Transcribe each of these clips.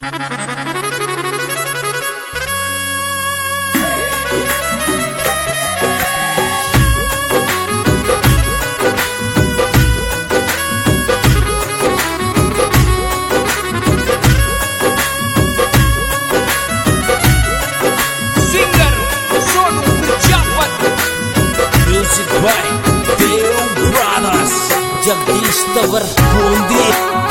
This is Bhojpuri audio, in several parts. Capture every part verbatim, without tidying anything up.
जगदीश तवर बूंदी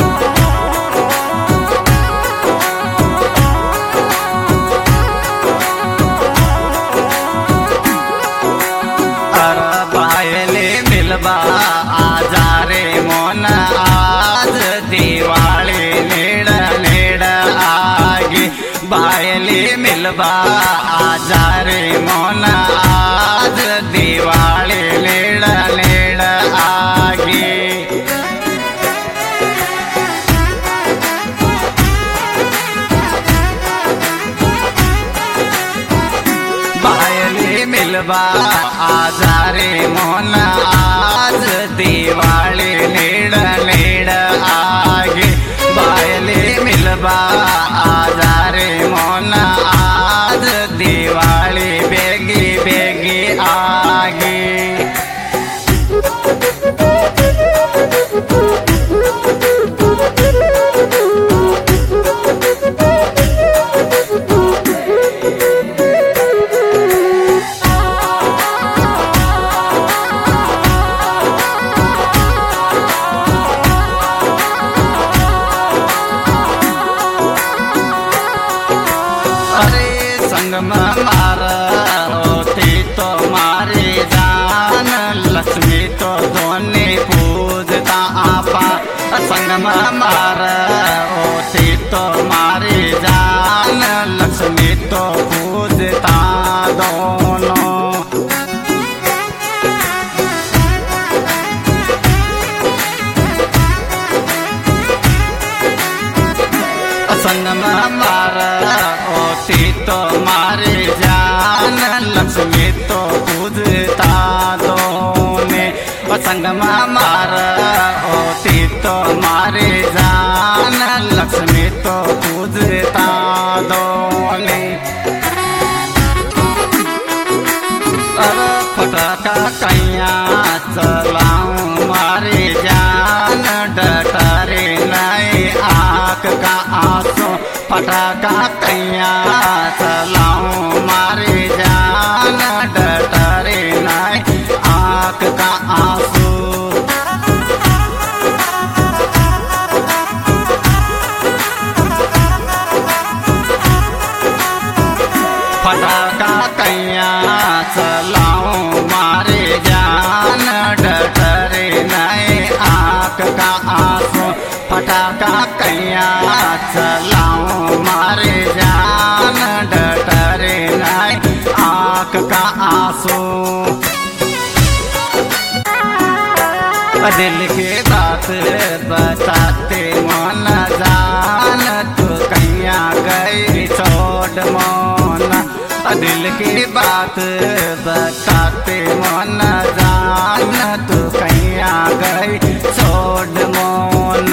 बायले मिलबा आजा रे मोन आज दिवाली नेड़ नेड़ आगे बायले मिलबा आजा रे मोन आज दिवाली नेड़ नेड़ आगे बायले मिलबा आजा रे मोन आज दिवाली नेड़ नेड़ आगे बायले मिलबा आजा रे मोन आज दिवाली बेगी बेगी आगे संग में मारा होती तो मारी जान लक्ष्मी तो दोने पूजता आपा संग में मारा होती तो मारी जान लक्ष्मी तो पूजता दोनों संग में मारा होती तो मारे जान लक्ष्मी तो पूजता दोने संग में मारा होती तो मारे जान लक्ष्मी तो पूजता दोने अरे फटाका कैया चलाऊं मारे जान डटरे नहीं आँख का आंसू फटाका कैया चलाऊं मारे जान डटरे नहीं आँख का आंसू फटाका कैया चलाऊं मारे जान डटरे नहीं आँख का आंसू फटाका कैया चलाऊं मारे जान डटरे नहीं आँख का आंसू दिल की बात बताते मन जान तू कैया गई छोड़ मन दिल की बात बताते मन जान तू कैया गई छोड़ मन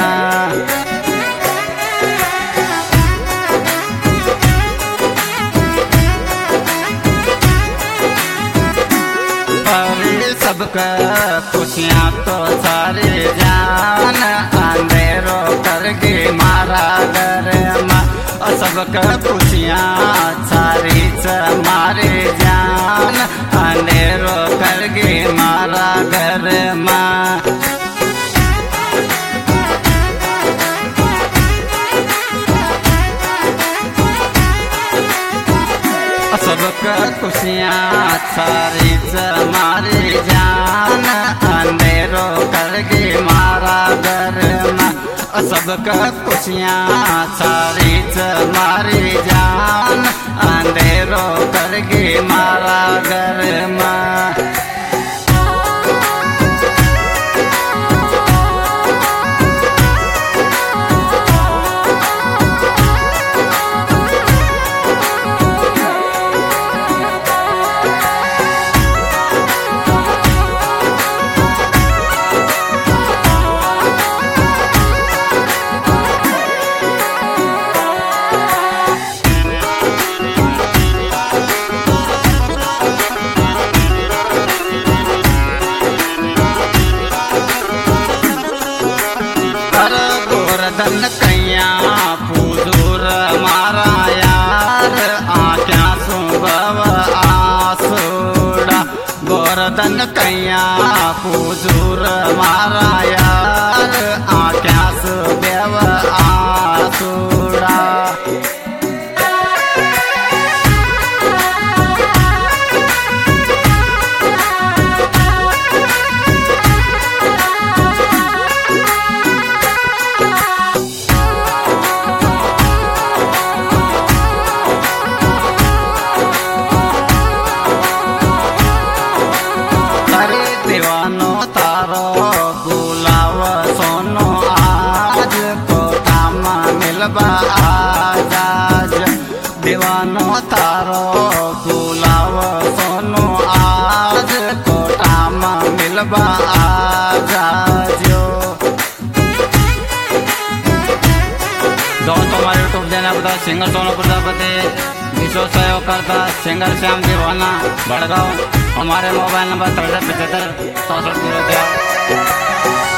सबका खुशियाँ तो सारे जान अंधेरों करके मारा घर माँ सबका खुशियाँ सारी मारे जान अंधेरों करके मारा घर माँ सबका खुशियाँ सारी मारी जान अंधेरों करके मारा घर माँ सबका खुशियाँ सारी मारी जान अंधेरों करके मारा घर माँ गोवर्धन कैया पूजूर मारा यार आख्या सुबव आसुड़ा गोवर्धन कैया पूजूर मारा यार आख्या सुबव आसुड़ा दीवानो तारो गुलाव सोनो आज कोटा में मिलबा आजाज दीवानो तारो गुलाव सोनो आज कोटा में मिलबा आजाजो। दोस्तों हमारे यूट्यूब चैनल पर सिंगर सोनू प्रजापति विश्व सहयोग करता सिंगर श्याम दीवाना भड़गांव। हमारे मोबाइल नंबर तिरसठ पचहत्तर चौसठ जीरो